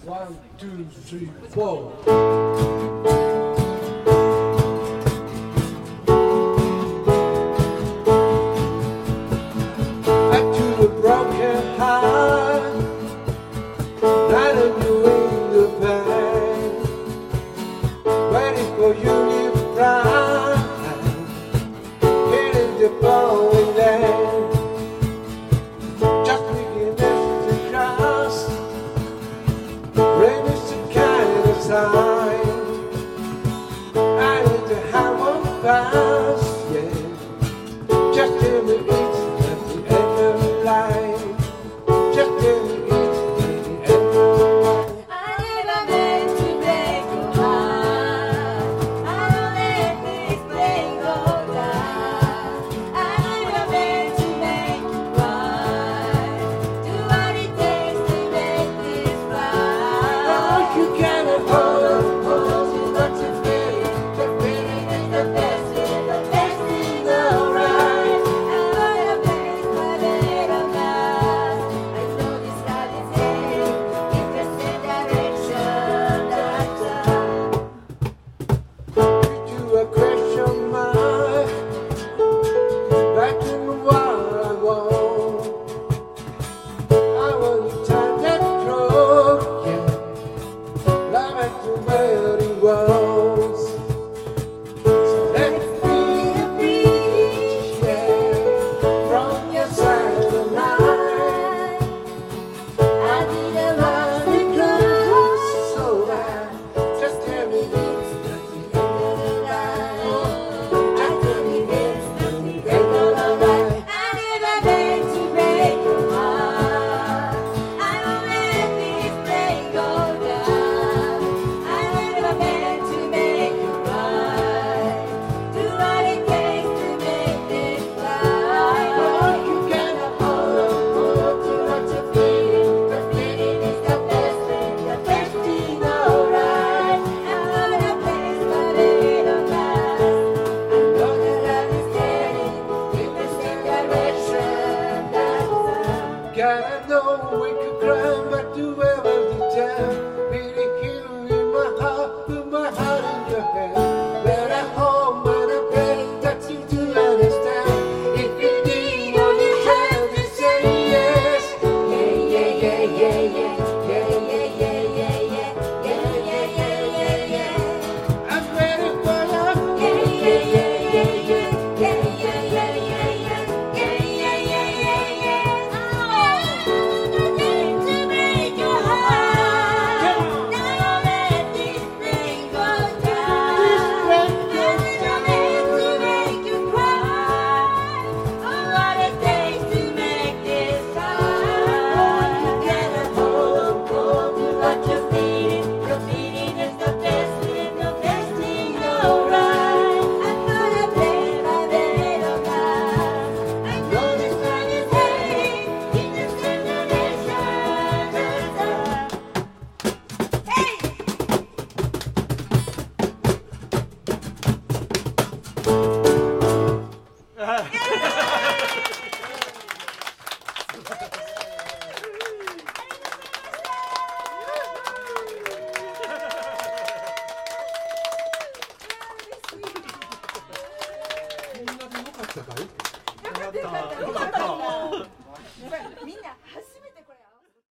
One, two, three, four. Back to a broken heart, not a new in the pain, waiting for you to cry, hitting the blowing land, just making this to cross, rain is the kind of sign, I need to have one fast, yeah, just tell me it's at the end of the line, just tell me it's at the end of the line. I never meant to break your heart. I don't let this pain go down. I never meant to make you cry. Do what it takes to make this right. Oh, you cannot hold on, To what you feel, the feeling is the best thing alright. I'm gonna place my little glass. I know this life is heading in the same direction that's to a question mark, back to what I want. I want you time that broke, yeah, love it to where it was. So let me a beach, yeah, from your side of mine. I didn't want to close so bad, just tell me it's not the end of the line. Just tell me it's not the end of the line. I never meant to break your heart. I don't let this pain go down. I never meant to make you cry. Do what it takes to make this right. Oh, you cannot hold on to what you're feeling. The feeling is the best thing alright. I'm gonna place my little glass. I know the love is heading in the same direction that's God, I know we could cry, but do every time. Really heal in my heart, put my heart in your hand. But I hope and I pray that you do understand. If you did, only try to say yes. Yeah, yeah, yeah, yeah, yeah.